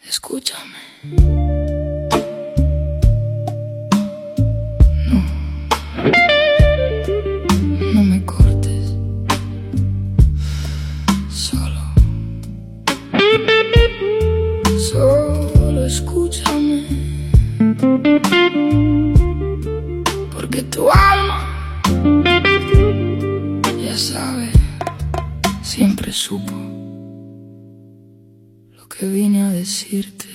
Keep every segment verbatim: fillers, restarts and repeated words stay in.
Escúchame. No, no me cortes. Solo, solo escúchame. Porque tu alma, ya sabe, siempre supo que vine a decirte.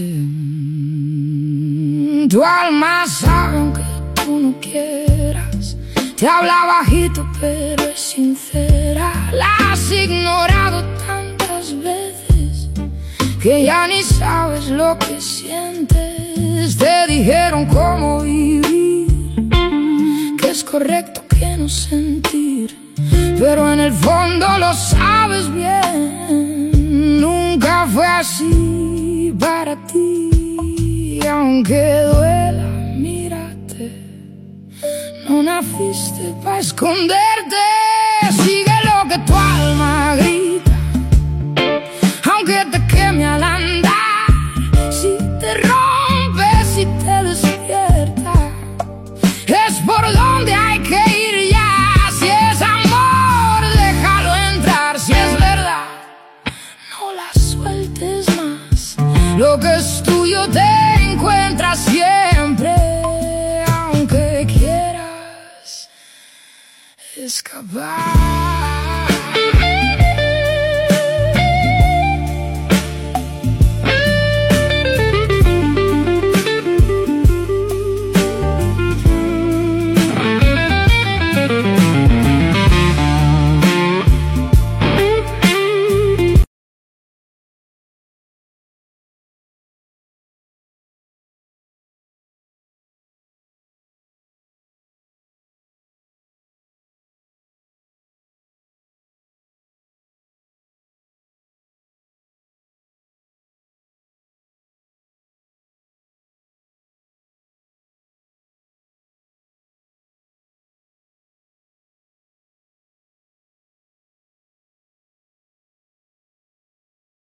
Tu alma sabe aunque tú no quieras, te habla bajito pero es sincera. La has ignorado tantas veces que ya ni sabes lo que sientes. Te dijeron cómo vivir, que es correcto que no sentir, pero en el fondo lo sabes bien. Nunca fue así para ti, aunque duela, mírate. No naciste para esconderte. Sigue lo que tu alma grita, aunque te queme al andar. Si te rompes, si te despierta, es por donde hay que ir ya. Si es amor, déjalo entrar. Si es verdad, sueltes más. Lo que es tuyo te encuentras siempre, aunque quieras escapar.